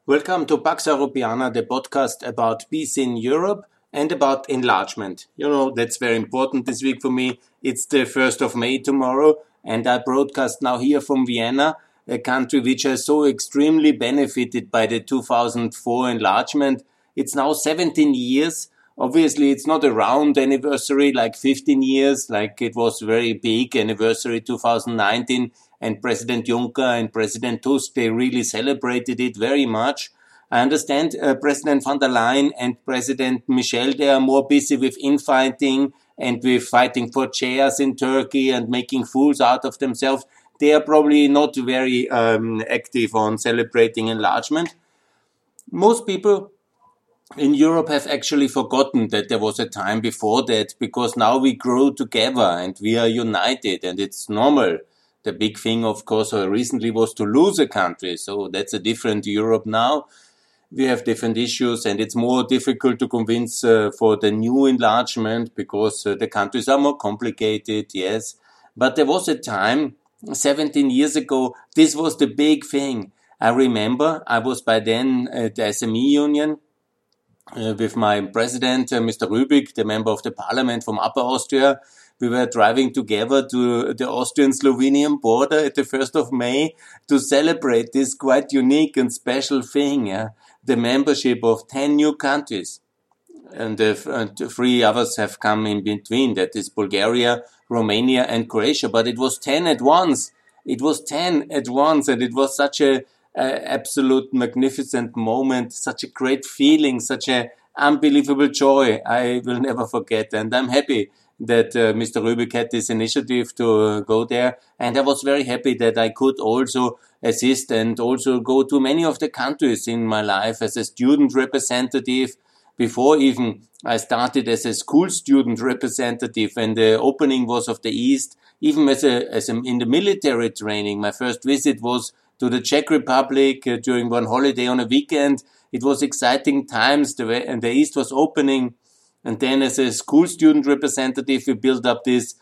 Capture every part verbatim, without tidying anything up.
Welcome to Pax Europiana, the podcast about peace in Europe and about enlargement. You know, that's very important this week for me. It's the first of May tomorrow, and I broadcast now here from Vienna, a country which has so extremely benefited by the two thousand four enlargement. It's now seventeen years. Obviously, it's not a round anniversary like fifteen years, like it was very big anniversary two thousand nineteen, and President Juncker and President Tusk, they really celebrated it very much. I understand uh, President von der Leyen and President Michel, they are more busy with infighting and with fighting for chairs in Turkey and making fools out of themselves. They are probably not very um, active on celebrating enlargement. Most people in Europe have actually forgotten that there was a time before that, because now we grow together and we are united, and it's normal. The big thing, of course, recently was to lose a country. So that's a different Europe now. We have different issues, and it's more difficult to convince uh, for the new enlargement because uh, the countries are more complicated, yes. But there was a time, seventeen years ago, this was the big thing. I remember I was by then at the S M E Union, Uh, with my president, uh, Mister Rübig, the member of the parliament from Upper Austria. We were driving together to the Austrian-Slovenian border at the first of May to celebrate this quite unique and special thing, yeah? The membership of ten new countries. And the uh, three others have come in between, that is Bulgaria, Romania and Croatia. But it was ten at once. It was ten at once, and it was such a Uh, absolute magnificent moment, such a great feeling, such a unbelievable joy. I will never forget, and I'm happy that uh, Mister Rübig had this initiative to uh, go there, and I was very happy that I could also assist and also go to many of the countries in my life as a student representative. Before even I started as a school student representative, and the opening was of the East. Even as a, as a, in the military training, my first visit was to the Czech Republic uh, during one holiday on a weekend. It was exciting times, the way, and the East was opening. And then as a school student representative, we built up this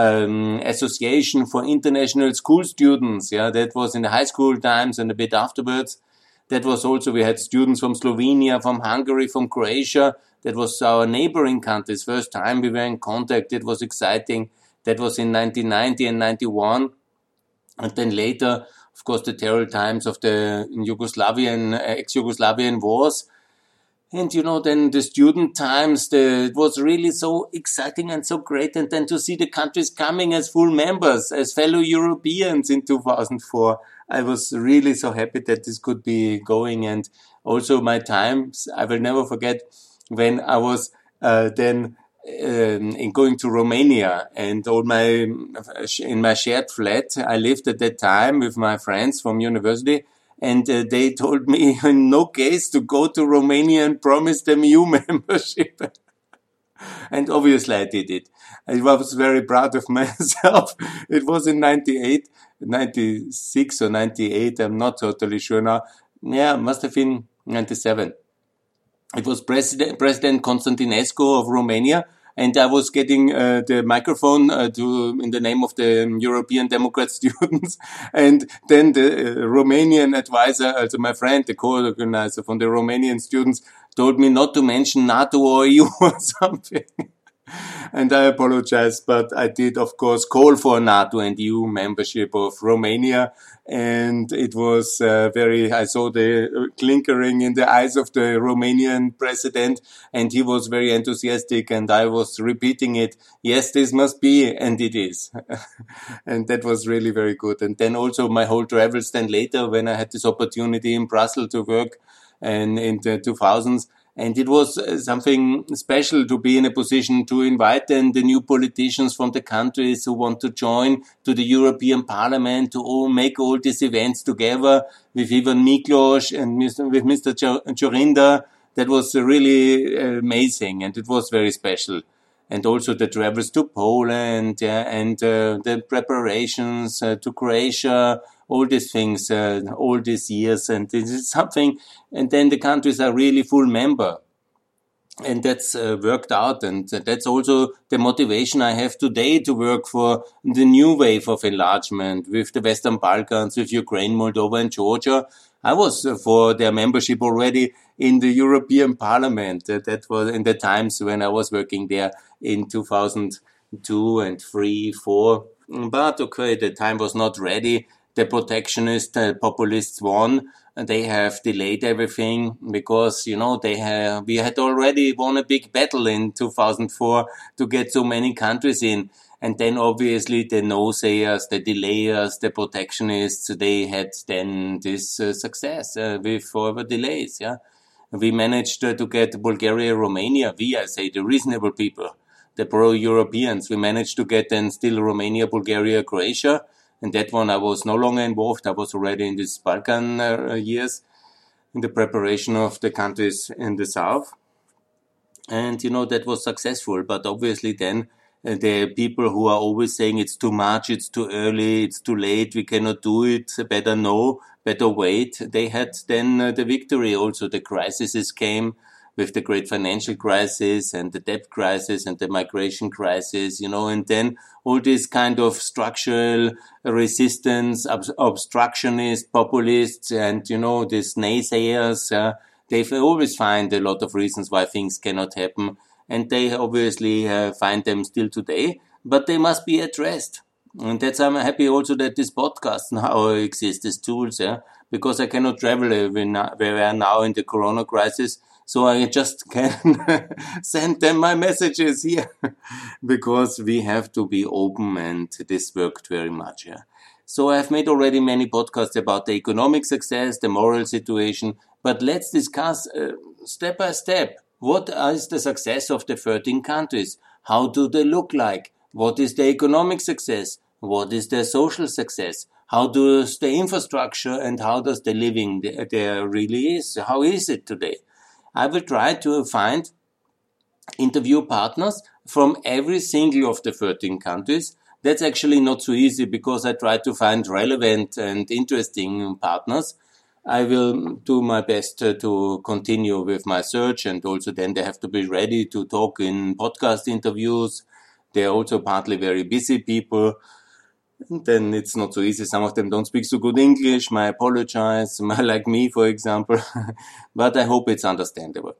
um, association for international school students. Yeah, that was in the high school times and a bit afterwards. That was also, we had students from Slovenia, from Hungary, from Croatia. That was our neighboring countries. First time we were in contact. It was exciting. That was in nineteen ninety and ninety-one. And then later, of course, the terrible times of the Yugoslavian, ex-Yugoslavian wars. And, you know, then the student times, the, it was really so exciting and so great. And then to see the countries coming as full members, as fellow Europeans in two thousand four. I was really so happy that this could be going. And also my times, I will never forget when I was uh, then Um, in going to Romania, and all my in my shared flat, I lived at that time with my friends from university, and uh, they told me in no case to go to Romania and promise them E U membership. And obviously I did it. I was very proud of myself. It was in ninety-eight, ninety-six or ninety-eight, I'm not totally sure now. Yeah, must have been ninety-seven. It was President, President Constantinescu of Romania, and I was getting uh, the microphone uh, to in the name of the European Democrat students, and then the uh, Romanian advisor, also my friend, the co-organizer from the Romanian students, told me not to mention NATO or E U or something. And I apologize, but I did, of course, call for NATO and E U membership of Romania. And it was uh, very, I saw the clinkering in the eyes of the Romanian president, and he was very enthusiastic, and I was repeating it. Yes, this must be, and it is. And that was really very good. And then also my whole travels then later, when I had this opportunity in Brussels to work and in the two thousands, and it was something special to be in a position to invite then the new politicians from the countries who want to join to the European Parliament, to all make all these events together with Ivan Miklos and with Mister Dzurinda. That was really amazing, and it was very special. And also the travels to Poland uh, and uh, the preparations uh, to Croatia, all these things, uh, all these years. And this is something, and then the countries are really full member. And that's uh, worked out. And that's also the motivation I have today to work for the new wave of enlargement with the Western Balkans, with Ukraine, Moldova and Georgia. I was uh, for their membership already in the European Parliament. Uh, that was in the times when I was working there in two thousand two and three, four. But okay, the time was not ready. The protectionist uh, populists won. And they have delayed everything because, you know, they have, we had already won a big battle in two thousand four to get so many countries in. And then obviously the no-sayers, the delayers, the protectionists, they had then this uh, success uh, with further delays. Yeah, we managed uh, to get Bulgaria, Romania. We, I say, the reasonable people, the pro-Europeans. We managed to get then still Romania, Bulgaria, Croatia. And that one I was no longer involved. I was already in these Balkan uh, years in the preparation of the countries in the south. And, you know, that was successful. But obviously then uh, the people who are always saying it's too much, it's too early, it's too late, we cannot do it, better no, better wait. They had then uh, the victory also. The crises came with the great financial crisis and the debt crisis and the migration crisis, you know, and then all this kind of structural resistance, ob- obstructionist, populists, and, you know, these naysayers, uh, they always find a lot of reasons why things cannot happen. And they obviously uh, find them still today, but they must be addressed. And that's, I'm happy also that this podcast now exists, these tools, yeah, because I cannot travel where we are now in the corona crisis. So I just can send them my messages here because we have to be open, and this worked very much. Yeah. So I've made already many podcasts about the economic success, the moral situation, but let's discuss uh, step by step. What is the success of the thirteen countries? How do they look like? What is the economic success? What is the social success? How does the infrastructure and how does the living there really is? How is it today? I will try to find interview partners from every single of the thirteen countries. That's actually not so easy because I try to find relevant and interesting partners. I will do my best uh, to continue with my search, and also then they have to be ready to talk in podcast interviews. They're also partly very busy people. And then it's not so easy. Some of them don't speak so good English. I apologize, like me, for example. But I hope it's understandable.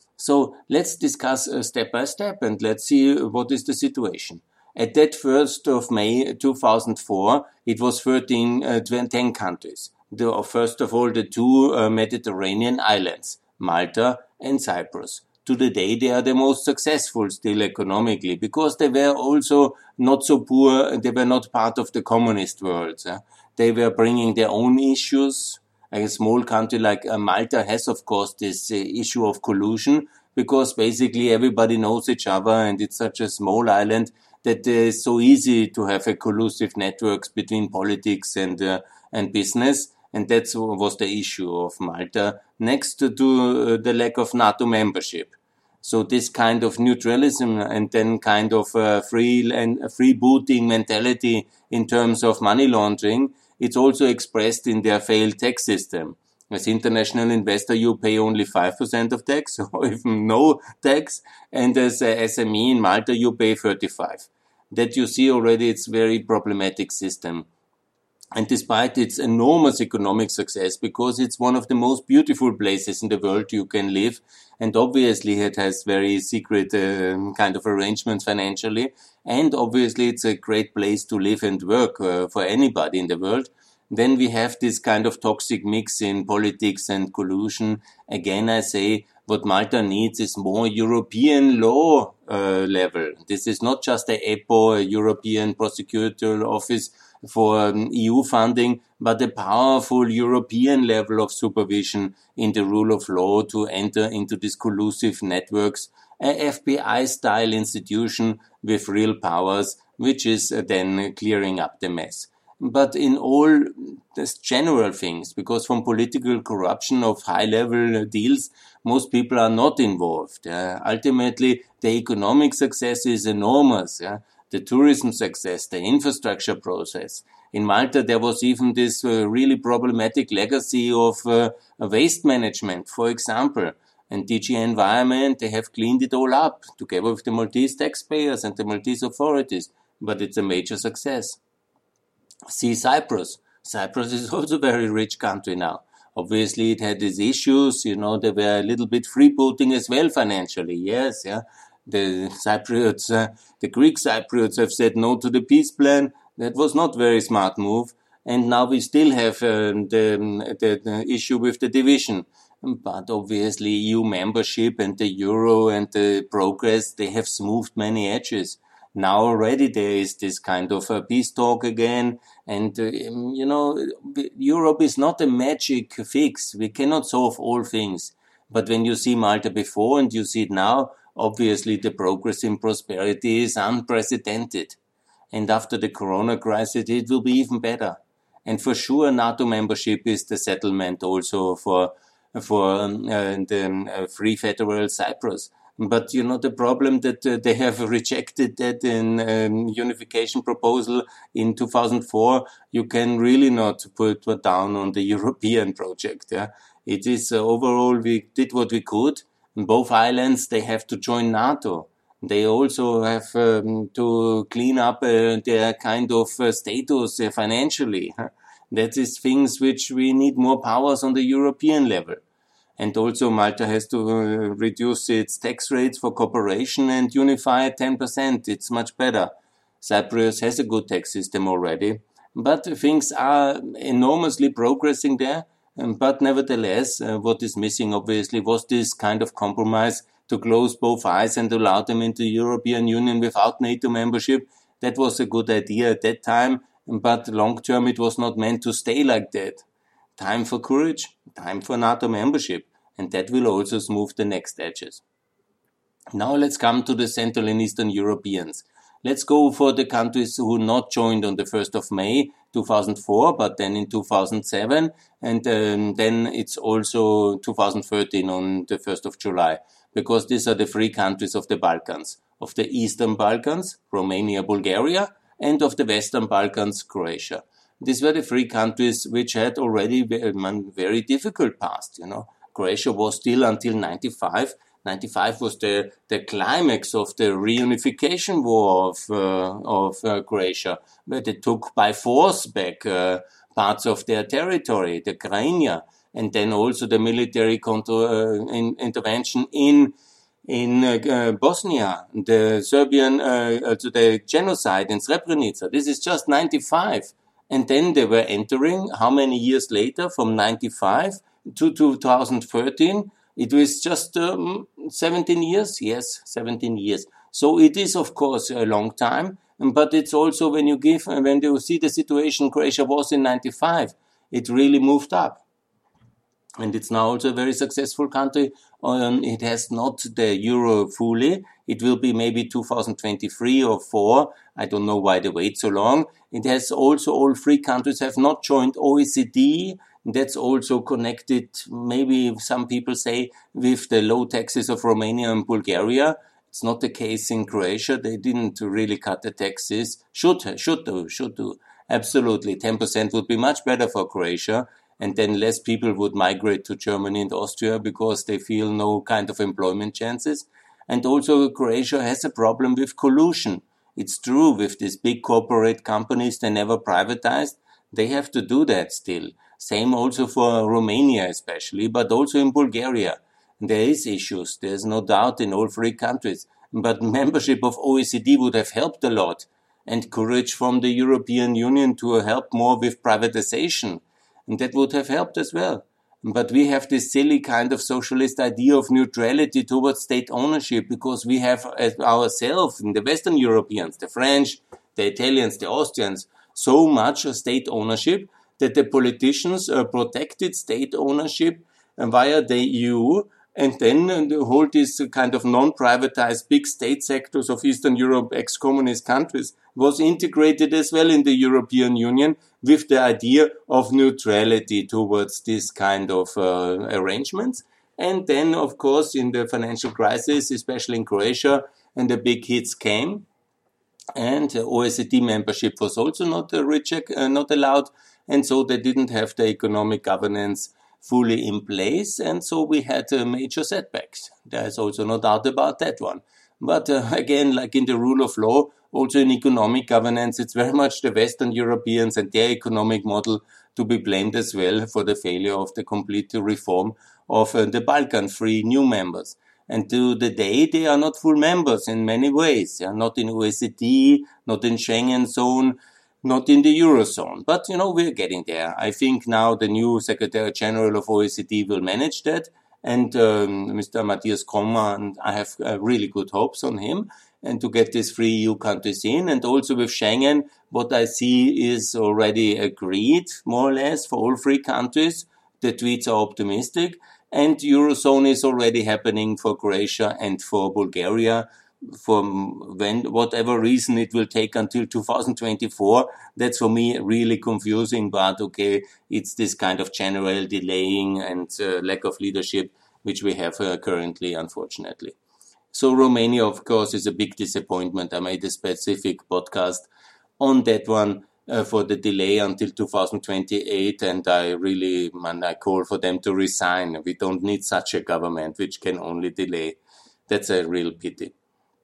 So let's discuss uh, step by step and let's see what is the situation. At that first of May two thousand four, it was thirteen, uh, ten countries. The, first of all, the two uh, Mediterranean islands, Malta and Cyprus. To the day, they are the most successful still economically because they were also not so poor. They were not part of the communist world. Uh. They were bringing their own issues. A small country like uh, Malta has, of course, this uh, issue of collusion because basically everybody knows each other, and it's such a small island that it's so easy to have a collusive networks between politics and uh, and business. And that was the issue of Malta, next to uh, the lack of NATO membership. So this kind of neutralism and then kind of uh, free and freebooting mentality in terms of money laundering, it's also expressed in their failed tax system. As international investor, you pay only five percent of tax, or even no tax. And as a S M E in Malta, you pay thirty-five. That you see already, it's very problematic system. And despite its enormous economic success, because it's one of the most beautiful places in the world you can live, and obviously it has very secret uh, kind of arrangements financially, and obviously it's a great place to live and work uh, for anybody in the world, then we have this kind of toxic mix in politics and collusion. Again, I say what Malta needs is more European law uh, level. This is not just a EPO, a European Prosecutorial Office, for um, E U funding, but a powerful European level of supervision in the rule of law to enter into these collusive networks, a F B I-style institution with real powers, which is uh, then clearing up the mess. But in all these general things, because from political corruption of high-level deals, most people are not involved. Uh, ultimately, the economic success is enormous. Yeah? The tourism success, the infrastructure process. In Malta, there was even this uh, really problematic legacy of uh, waste management, for example. And D G Environment, they have cleaned it all up together with the Maltese taxpayers and the Maltese authorities. But it's a major success. See Cyprus. Cyprus is also a very rich country now. Obviously, it had its issues. You know, they were a little bit freebooting as well financially. Yes, yeah. The Cypriots, uh, the Greek Cypriots have said no to the peace plan. That was not very smart move. And now we still have uh, the, the, the issue with the division. But obviously E U membership and the euro and the progress, they have smoothed many edges. Now already there is this kind of a peace talk again. And, uh, you know, Europe is not a magic fix. We cannot solve all things. But when you see Malta before and you see it now, obviously the progress in prosperity is unprecedented. And after the corona crisis, it will be even better. And for sure, NATO membership is the settlement also for for um, uh, the uh, Free Federal Cyprus. But, you know, the problem that uh, they have rejected that in um, unification proposal in two thousand four, you can really not put down on the European project. Yeah? It is uh, overall, we did what we could. Both islands, they have to join NATO. They also have um, to clean up uh, their kind of uh, status uh, financially. That is things which we need more powers on the European level. And also Malta has to uh, reduce its tax rates for corporation and unify at ten percent. It's much better. Cyprus has a good tax system already. But things are enormously progressing there. Um, but nevertheless, uh, what is missing obviously was this kind of compromise to close both eyes and allow them into the European Union without NATO membership. That was a good idea at that time, but long term it was not meant to stay like that. Time for courage, time for NATO membership, and that will also smooth the next edges. Now let's come to the Central and Eastern Europeans. Let's go for the countries who not joined on the first of May two thousand four, but then in two thousand seven, and um, then it's also two thousand thirteen on the first of July, because these are the three countries of the Balkans, of the Eastern Balkans, Romania, Bulgaria, and of the Western Balkans, Croatia. These were the three countries which had already a very difficult past, you know. Croatia was still until ninety-five. ninety-five was the, the climax of the reunification war of, uh, of uh, Croatia, where they took by force back uh, parts of their territory, the Krajina, and then also the military control, uh, in, intervention in in uh, uh, Bosnia, the Serbian, uh, uh, the genocide in Srebrenica. This is just ninety-five. And then they were entering, how many years later, from ninety-five to two thousand thirteen, it was just um, seventeen years. Yes, seventeen years. So it is, of course, a long time. But it's also when you give, when you see the situation Croatia was in ninety-five, it really moved up. And it's now also a very successful country. Um, it has not the euro fully. It will be maybe two thousand twenty-three or four. I don't know why they wait so long. It has also, all three countries have not joined O E C D. That's also connected, maybe some people say, with the low taxes of Romania and Bulgaria. It's not the case in Croatia. They didn't really cut the taxes. Should, should do, should do. Absolutely. ten percent would be much better for Croatia. And then less people would migrate to Germany and Austria because they feel no kind of employment chances. And also Croatia has a problem with collusion. It's true with these big corporate companies, they never privatized. They have to do that still. Same also for Romania especially, but also in Bulgaria. There is issues, there's no doubt, in all three countries. But membership of O E C D would have helped a lot. And courage from the European Union to help more with privatization. And that would have helped as well. But we have this silly kind of socialist idea of neutrality towards state ownership because we have ourselves, the Western Europeans, the French, the Italians, the Austrians, so much state ownership that the politicians uh, protected state ownership via the E U and then uh, hold these kind of non-privatized big state sectors of Eastern Europe, ex-communist countries, was integrated as well in the European Union with the idea of neutrality towards this kind of uh, arrangements. And then, of course, in the financial crisis, especially in Croatia, and the big hits came. And uh, O E C D membership was also not, uh, reject, uh, not allowed. And so they didn't have the economic governance fully in place. And so we had uh, major setbacks. There's also no doubt about that one. But uh, again, like in the rule of law, also in economic governance, it's very much the Western Europeans and their economic model to be blamed as well for the failure of the complete reform of uh, the Balkan free new members. And to the day, they are not full members in many ways. They are not in O E C D, not in Schengen zone, not in the Eurozone. But, you know, we're getting there. I think now the new Secretary General of O E C D will manage that. And um, Mister Matthias Krommer, and I have uh, really good hopes on him, and to get these three E U countries in. And also with Schengen, what I see is already agreed, more or less, for all three countries. The tweets are optimistic. And Eurozone is already happening for Croatia and for Bulgaria. For when, whatever reason it will take until two thousand twenty-four, that's for me really confusing. But okay, it's this kind of general delaying and uh, lack of leadership which we have uh, currently, unfortunately. So Romania, of course, is a big disappointment. I made a specific podcast on that one uh, for the delay until two thousand twenty-eight, and I really, man, I call for them to resign. We don't need such a government which can only delay. That's a real pity.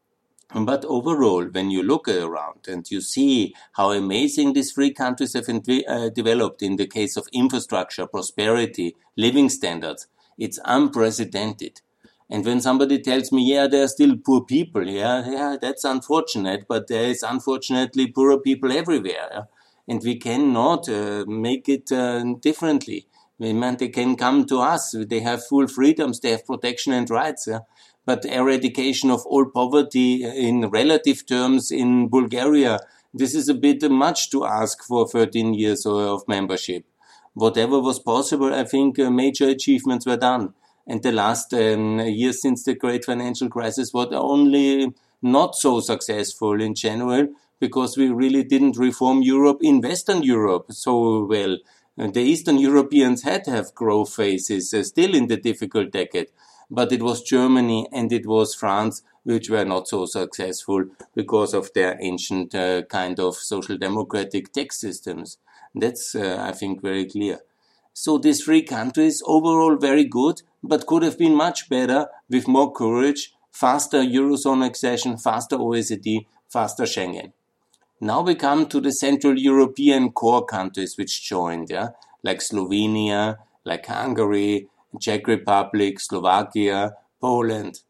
But overall, when you look around and you see how amazing these three countries have uh, developed in the case of infrastructure, prosperity, living standards, it's unprecedented. And when somebody tells me, yeah, there are still poor people, yeah, yeah, that's unfortunate, but there is unfortunately poorer people everywhere. Yeah? And we cannot uh, make it uh, differently. I mean, they can come to us. They have full freedoms. They have protection and rights. Yeah? But eradication of all poverty in relative terms in Bulgaria, this is a bit much to ask for thirteen years of membership. Whatever was possible, I think uh, major achievements were done. And the last um, years since the great financial crisis were only not so successful in general, because we really didn't reform Europe in Western Europe so well. And the Eastern Europeans had to have growth phases uh, still in the difficult decade. But it was Germany and it was France which were not so successful because of their ancient uh, kind of social democratic tax systems. That's, uh, I think, very clear. So these three countries, overall very good, but could have been much better with more courage, faster Eurozone accession, faster O E C D, faster Schengen. Now we come to the Central European core countries which joined, yeah, like Slovenia, like Hungary, Czech Republic, Slovakia, Poland.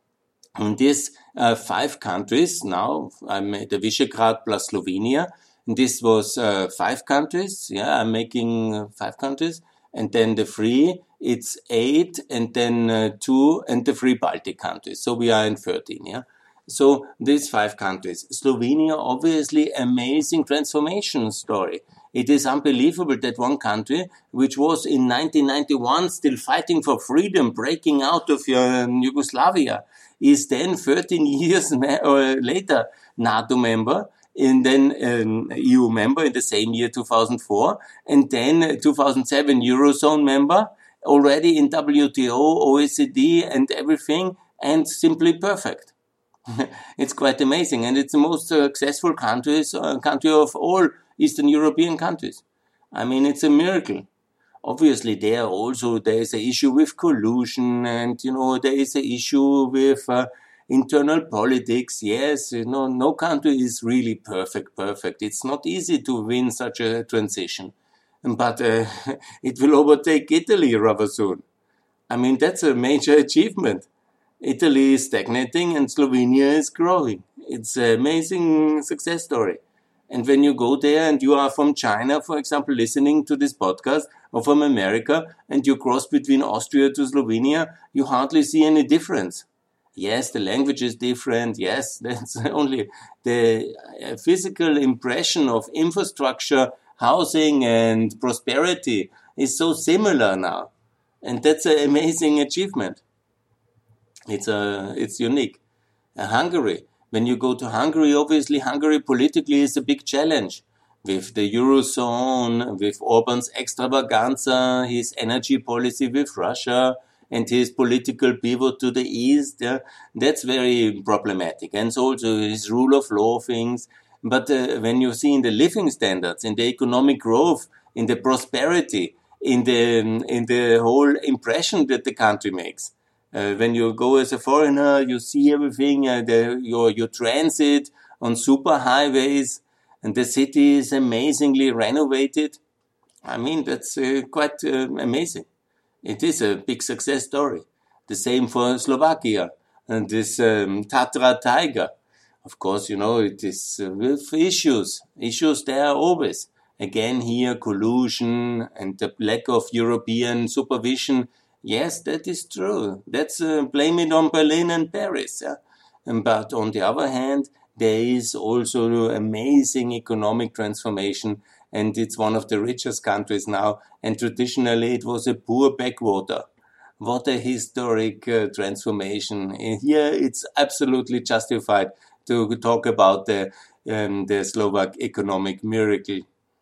And these uh, five countries now, I made the Visegrad plus Slovenia. And this was uh, five countries. Yeah, I'm making uh, five countries. And then the three, it's eight, and then uh, two, and the three Baltic countries. So we are in thirteen, yeah. So these five countries. Slovenia, obviously, amazing transformation story. It is unbelievable that one country, which was in nineteen ninety-one still fighting for freedom, breaking out of uh, Yugoslavia, is then thirteen years or later NATO member, and then an E U member in the same year, two thousand four, and then two thousand seven Eurozone member, already in W T O, O E C D, and everything, and simply perfect. It's quite amazing, and it's the most successful countries, uh, country of all Eastern European countries. I mean, it's a miracle. Obviously, there also there is an issue with collusion, and you know there is an issue with uh, internal politics. Yes, you know, no country is really perfect. Perfect. It's not easy to win such a transition, but uh, it will overtake Italy rather soon. I mean, that's a major achievement. Italy is stagnating and Slovenia is growing. It's an amazing success story. And when you go there and you are from China, for example, listening to this podcast, or from America, and you cross between Austria to Slovenia, you hardly see any difference. Yes, the language is different. Yes, that's only the physical impression of infrastructure, housing, and prosperity is so similar now. And that's an amazing achievement. It's a, it's unique. Uh, Hungary. When you go to Hungary, obviously Hungary politically is a big challenge. With the Eurozone, with Orban's extravaganza, his energy policy with Russia, and his political pivot to the east, yeah, that's very problematic. And so also his rule of law things. But uh, when you see in the living standards, in the economic growth, in the prosperity, in the, in the whole impression that the country makes, Uh, when you go as a foreigner, you see everything, uh, the, your, your transit on super highways, and the city is amazingly renovated. I mean, that's uh, quite uh, amazing. It is a big success story. The same for Slovakia and this um, Tatra Tiger. Of course, you know, it is uh, with issues. Issues there are always. Again, here, collusion and the lack of European supervision. Yes, that is true. That's uh, blame it on Berlin and Paris. Yeah? And, but on the other hand, there is also amazing economic transformation, and it's one of the richest countries now. And traditionally, it was a poor backwater. What a historic uh, transformation. And here, it's absolutely justified to talk about the um, the Slovak economic miracle,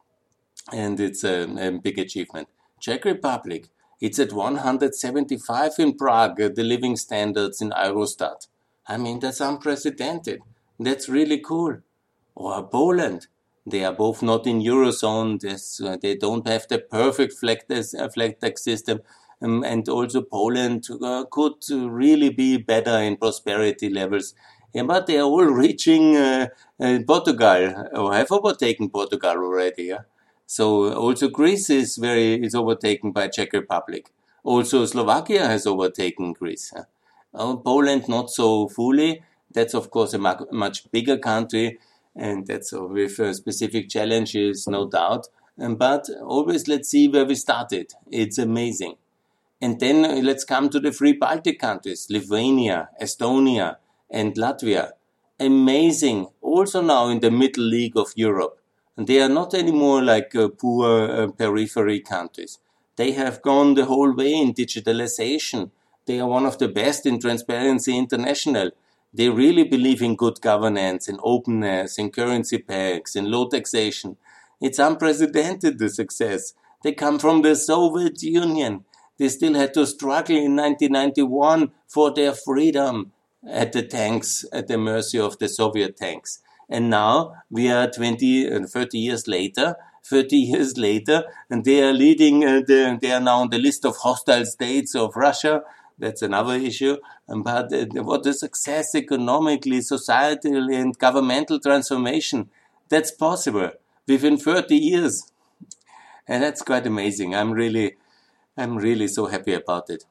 and it's a, a big achievement. Czech Republic, it's at one hundred seventy-five in Prague, uh, the living standards in Eurostat. I mean, that's unprecedented. That's really cool. Or Poland, they are both not in Eurozone. Uh, they don't have the perfect flat, uh, flat tax system. Um, and also Poland uh, could really be better in prosperity levels. Yeah, but they are all reaching uh, uh, Portugal, or have overtaken Portugal already. Yeah? So also Greece is very is overtaken by Czech Republic. Also Slovakia has overtaken Greece. Yeah? Uh, Poland not so fully. That's of course a mu- much bigger country, and that's uh, with uh, specific challenges, no doubt. Um, but always let's see where we started. It's amazing. And then uh, let's come to the three Baltic countries, Lithuania, Estonia, and Latvia. Amazing. Also now in the middle league of Europe. And they are not anymore like uh, poor uh, periphery countries. They have gone the whole way in digitalization. They are one of the best in Transparency International. They really believe in good governance, in openness, in currency pairs, in low taxation. It's unprecedented, the success. They come from the Soviet Union. They still had to struggle in nineteen ninety-one for their freedom at the tanks, at the mercy of the Soviet tanks. And now we are twenty, thirty years later, thirty years later, and they are leading, uh, the, they are now on the list of hostile states of Russia. That's another issue. But uh, what a success economically, societally, and governmental transformation. That's possible within thirty years. And that's quite amazing. I'm really, I'm really so happy about it.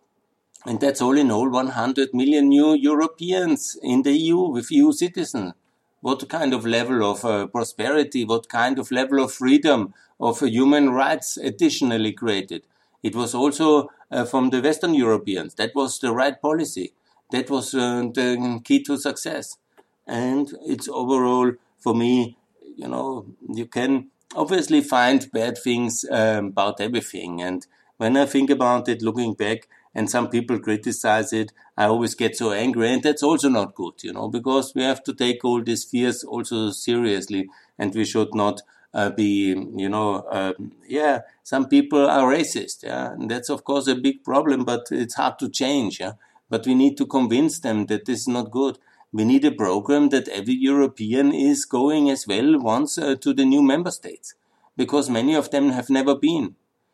And that's all in all one hundred million new Europeans in the E U with E U citizens. What kind of level of uh, prosperity, what kind of level of freedom, of uh, human rights additionally created. It was also uh, from the Western Europeans. That was the right policy. That was uh, the key to success. And it's overall, for me, you know, you can obviously find bad things um, about everything. And when I think about it, looking back, and some people criticize it, I always get so angry, and that's also not good, you know, because we have to take all these fears also seriously, and we should not uh, be, you know, uh, yeah, some people are racist, yeah, and that's of course a big problem, but it's hard to change, yeah, but we need to convince them that this is not good. We need a program that every European is going as well once uh, to the new member states, because many of them have never been.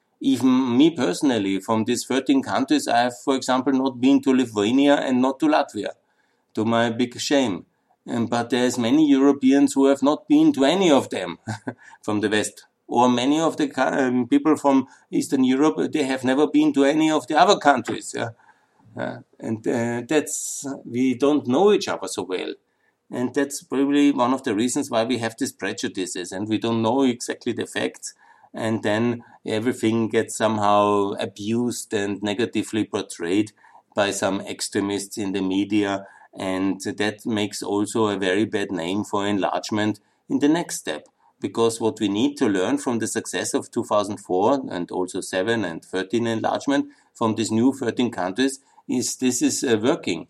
Even me personally, from these thirteen countries, I have, for example, not been to Lithuania and not to Latvia, to my big shame. Um, but there's many Europeans who have not been to any of them from the West. Or many of the um, people from Eastern Europe, they have never been to any of the other countries. Yeah? Uh, and uh, that's, we don't know each other so well. And that's probably one of the reasons why we have these prejudices and we don't know exactly the facts. And then everything gets somehow abused and negatively portrayed by some extremists in the media. And that makes also a very bad name for enlargement in the next step. Because what we need to learn from the success of two thousand four and also seven and thirteen enlargement from these new thirteen countries is this is uh, working.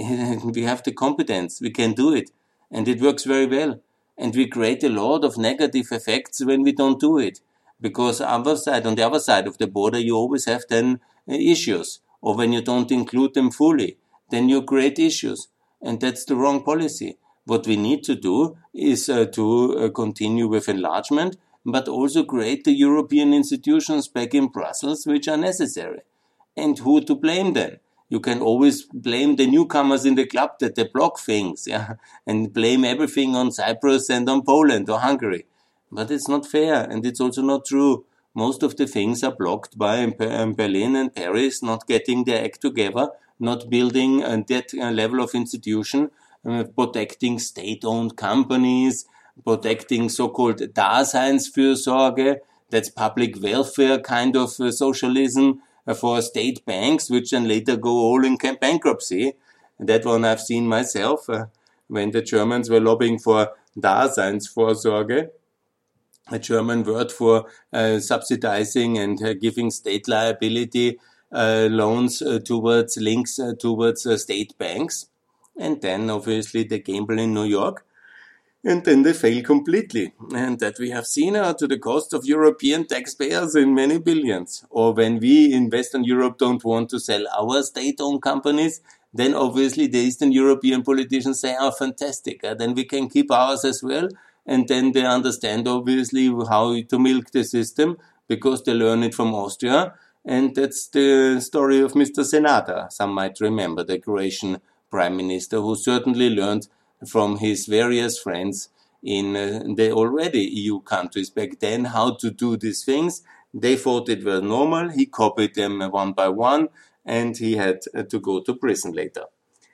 We have the competence. We can do it. And it works very well. And we create a lot of negative effects when we don't do it. Because other side, on the other side of the border, you always have then uh, issues. Or when you don't include them fully, then you create issues. And that's the wrong policy. What we need to do is uh, to uh, continue with enlargement, but also create the European institutions back in Brussels which are necessary. And who to blame then? You can always blame the newcomers in the club that they block things, yeah, and blame everything on Cyprus and on Poland or Hungary. But it's not fair, and it's also not true. most of the things are blocked by Berlin and Paris not getting their act together, not building that level of institution, uh, protecting state-owned companies, protecting so-called Daseinsfürsorge, that's public welfare kind of uh, socialism uh, for state banks, which then later go all in bankruptcy. That one I've seen myself uh, when the Germans were lobbying for Daseinsvorsorge, a German word for uh, subsidizing and uh, giving state liability uh, loans uh, towards links uh, towards uh, state banks. And then obviously they gamble in New York. And then they fail completely. And that we have seen uh, to the cost of European taxpayers in many billions. Or when we in Western Europe don't want to sell our state-owned companies, then obviously the Eastern European politicians say, oh, fantastic, uh, then we can keep ours as well. And then they understand obviously how to milk the system because they learn it from Austria. And that's the story of Mister Senada. Some might remember the Croatian prime minister who certainly learned from his various friends in uh, the already E U countries back then how to do these things. They thought it was normal. He copied them one by one, and he had uh, to go to prison later.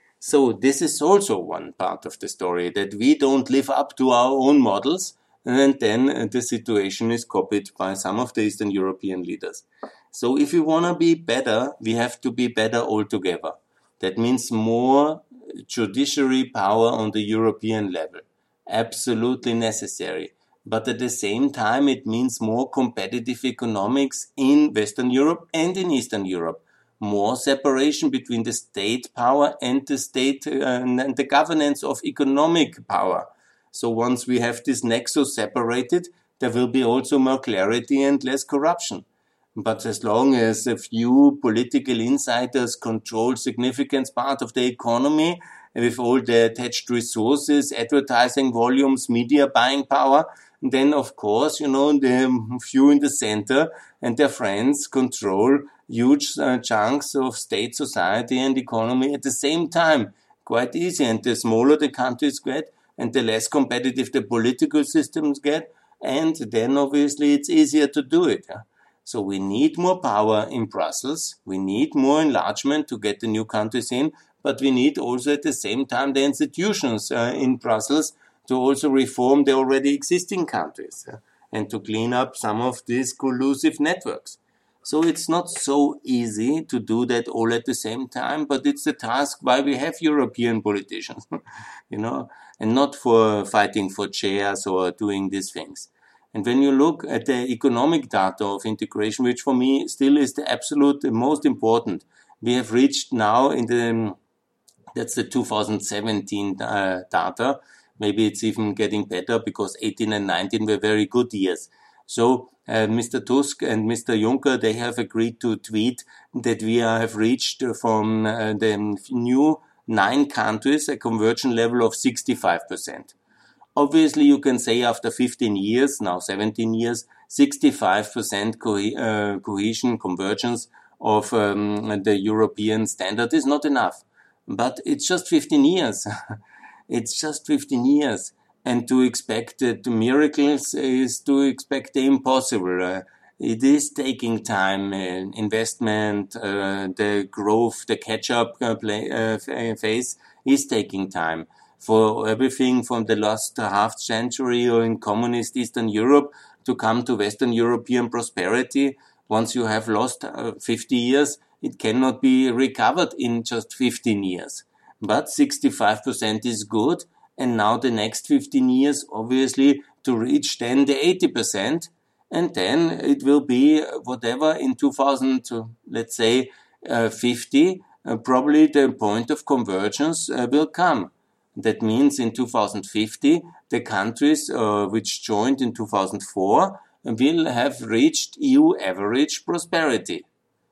So this is also one part of the story, that we don't live up to our own models, and then uh, the situation is copied by some of the Eastern European leaders. So if we want to be better, we have to be better altogether. That means more judiciary power on the European level. Absolutely necessary. But at the same time, it means more competitive economics in Western Europe and in Eastern Europe. More separation between the state power and the state uh, and the governance of economic power. So once we have this nexus separated, there will be also more clarity and less corruption. But as long as a few political insiders control significant part of the economy, with all the attached resources, advertising volumes, media buying power, then of course, you know, the few in the center and their friends control huge uh, chunks of state, society and economy at the same time. Quite easy. And the smaller the countries get and the less competitive the political systems get, and then obviously it's easier to do it. Yeah? So we need more power in Brussels. We need more enlargement to get the new countries in, but we need also at the same time the institutions uh, in Brussels to also reform the already existing countries uh, and to clean up some of these collusive networks. So it's not so easy to do that all at the same time, but it's the task why we have European politicians, you know, and not for fighting for chairs or doing these things. And when you look at the economic data of integration, which for me still is the absolute most important, we have reached now in the, that's the two thousand seventeen uh, data. Maybe it's even getting better because eighteen and nineteen were very good years. So uh, Mister Tusk and Mister Juncker, they have agreed to tweet that we have reached from uh, the new nine countries a conversion level of sixty-five percent. Obviously, you can say after fifteen years, now seventeen years, sixty-five percent co- uh, cohesion, convergence of um, the European standard is not enough. But it's just fifteen years. It's just fifteen years. And to expect uh, miracles is to expect the impossible. Uh, it is taking time, uh, investment, uh, the growth, the catch-up uh, play, uh, phase is taking time. For everything from the last half century or in communist Eastern Europe to come to Western European prosperity, once you have lost uh, fifty years, it cannot be recovered in just fifteen years. But sixty-five percent is good. And now the next fifteen years, obviously, to reach then the eighty percent. And then it will be whatever in two thousand, let's say, uh, fifty, uh, probably the point of convergence uh, will come. That means in two thousand fifty, the countries uh, which joined in two thousand four will have reached E U average prosperity.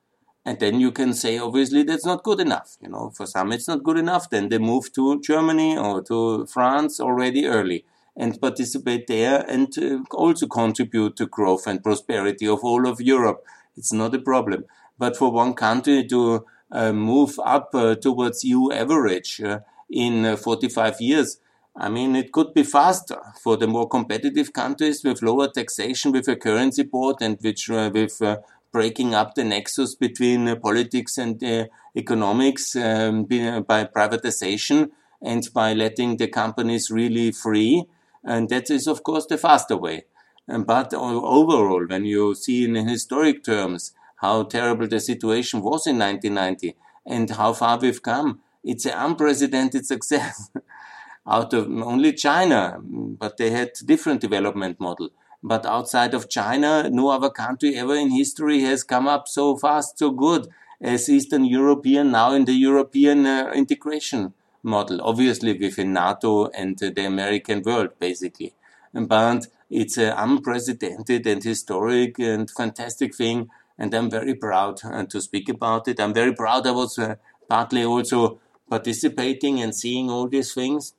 And then you can say, obviously, that's not good enough. You know, for some it's not good enough. Then they move to Germany or to France already early and participate there and uh, also contribute to growth and prosperity of all of Europe. It's not a problem. But for one country to uh, move up uh, towards E U average uh, in uh, forty-five years, I mean, it could be faster for the more competitive countries with lower taxation, with a currency board, and which uh, with uh, breaking up the nexus between uh, politics and uh, economics um, by privatization and by letting the companies really free. And that is, of course, the faster way. Um, but overall, when you see in historic terms how terrible the situation was in nineteen ninety and how far we've come, it's an unprecedented success. Out of only China, but they had different development model. But outside of China, no other country ever in history has come up so fast, so good as Eastern European now in the European uh, integration model, obviously within NATO and uh, the American world, basically. But it's an unprecedented and historic and fantastic thing, and I'm very proud uh, to speak about it. I'm very proud I was uh, partly also participating and seeing all these things.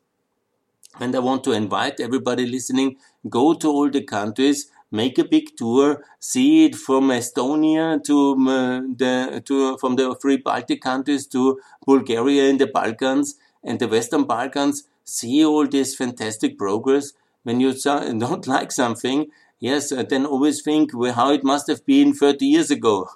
And I want to invite everybody listening, go to all the countries, make a big tour, see it from Estonia to uh, the to from the three Baltic countries to Bulgaria in the Balkans and the Western Balkans. See all this fantastic progress. When you don't like something, yes, then always think how it must have been thirty years ago,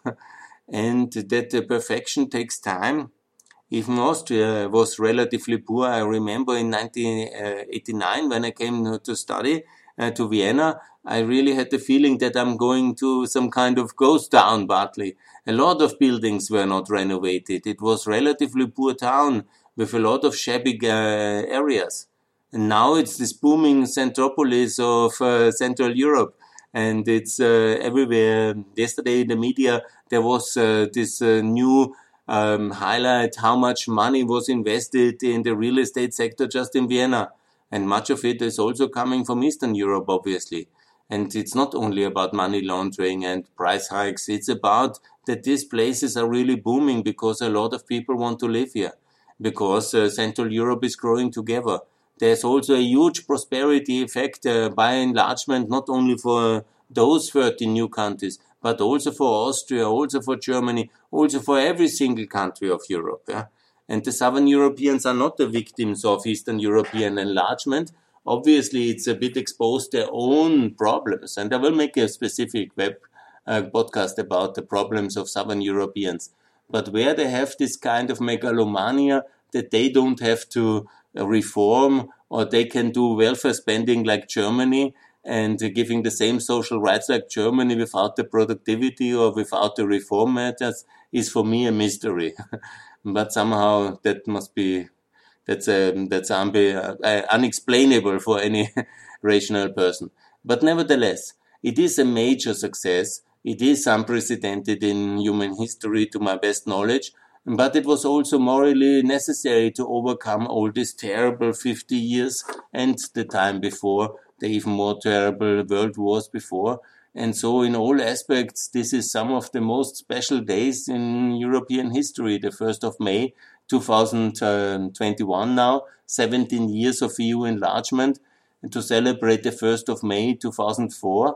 and that the perfection takes time. Even Austria was relatively poor. I remember in nineteen eighty-nine when I came to study uh, to Vienna, I really had the feeling that I'm going to some kind of ghost town, partly. A lot of buildings were not renovated. It was relatively poor town with a lot of shabby uh, areas. And now it's this booming centropolis of uh, Central Europe. And it's uh, everywhere. Yesterday in the media, there was uh, this uh, new Um, highlight how much money was invested in the real estate sector just in Vienna. And much of it is also coming from Eastern Europe, obviously. And it's not only about money laundering and price hikes. It's about that these places are really booming because a lot of people want to live here. Because uh, Central Europe is growing together. There's also a huge prosperity effect uh, by enlargement, not only for those thirteen new countries, but also for Austria, also for Germany, also for every single country of Europe. Yeah? And the Southern Europeans are not the victims of Eastern European enlargement. Obviously, it's a bit exposed their own problems. And I will make a specific web uh, podcast about the problems of Southern Europeans. But where they have this kind of megalomania that they don't have to uh, reform or they can do welfare spending like Germany, and giving the same social rights like Germany without the productivity or without the reform matters is for me a mystery. But somehow that must be, that's a, that's unbe, uh, unexplainable for any rational person. But nevertheless, it is a major success. It is unprecedented in human history to my best knowledge. But it was also morally necessary to overcome all these terrible fifty years and the time before, the even more terrible world wars before. And so in all aspects, this is some of the most special days in European history. The first of May, two thousand twenty-one now, seventeen years of E U enlargement, and to celebrate the first of May, two thousand four.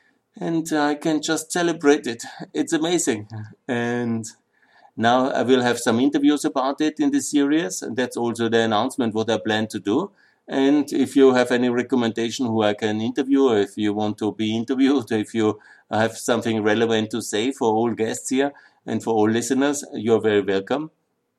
And I can just celebrate it. It's amazing. And now I will have some interviews about it in this series. And that's also the announcement what I plan to do. And if you have any recommendation who I can interview, or if you want to be interviewed, if you have something relevant to say for all guests here and for all listeners, you're very welcome.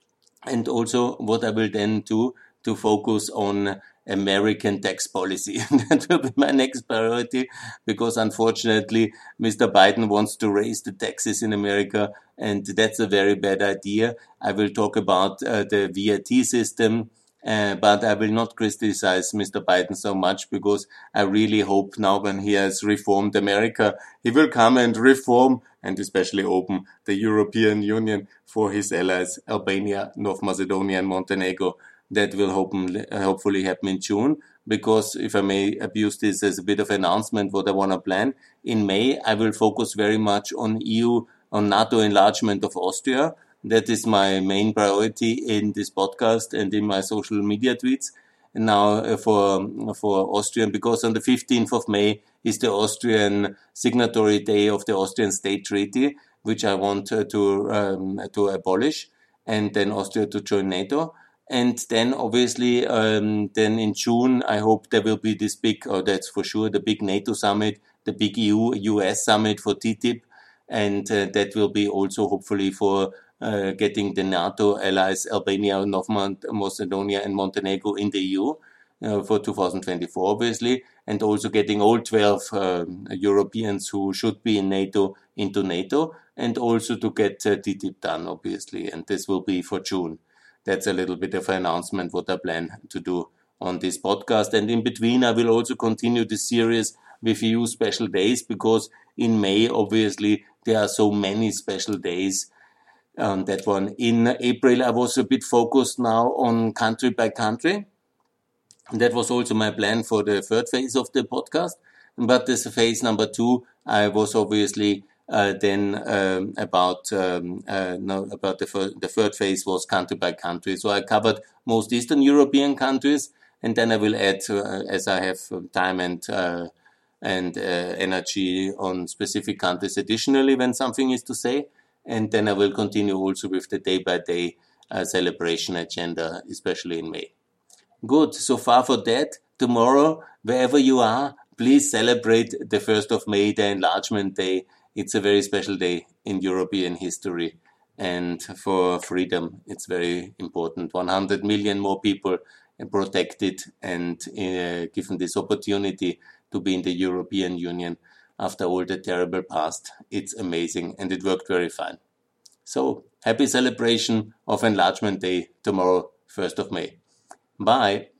And also what I will then do to focus on American tax policy. That will be my next priority, because unfortunately Mister Biden wants to raise the taxes in America, and that's a very bad idea. I will talk about uh, the V A T system. Uh, but I will not criticize Mister Biden so much, because I really hope now when he has reformed America, he will come and reform and especially open the European Union for his allies, Albania, North Macedonia and Montenegro. That will hope, hopefully happen in June, because if I may abuse this as a bit of announcement what I want to plan, in May I will focus very much on E U, on NATO enlargement of Austria. That is my main priority in this podcast and in my social media tweets. And now uh, for for Austrian, because on the fifteenth of May is the Austrian signatory day of the Austrian State Treaty, which I want uh, to um, to abolish, and then Austria to join NATO. And then obviously, um, then in June, I hope there will be this big, or that's for sure, the big NATO summit, the big E U U S summit for T T I P. And uh, that will be also hopefully for uh, getting the NATO allies, Albania, North Macedonia, and Montenegro in the E U uh, for two thousand twenty-four, obviously, and also getting all twelve uh, Europeans who should be in NATO into NATO, and also to get uh, T T I P done, obviously, and this will be for June. That's a little bit of an announcement what I plan to do on this podcast. And in between, I will also continue this series with E U special days, because in May, obviously, there are so many special days on that one. In April, I was a bit focused now on country by country. That was also my plan for the third phase of the podcast. But this phase number two, I was obviously uh, then um, about um, uh, no, about the, fir- the third phase was country by country. So I covered most Eastern European countries, and then I will add, uh, as I have time and uh, and uh, energy, on specific countries additionally when something is to say. And then I will continue also with the day-by-day uh, celebration agenda, especially in May. Good, so far for that. Tomorrow, wherever you are, please celebrate the first of May, the Enlargement Day. It's a very special day in European history. And for freedom, it's very important. one hundred million more people protected and uh, given this opportunity to be in the European Union after all the terrible past. It's amazing, and it worked very fine. So, happy celebration of Enlargement Day tomorrow, first of May. Bye.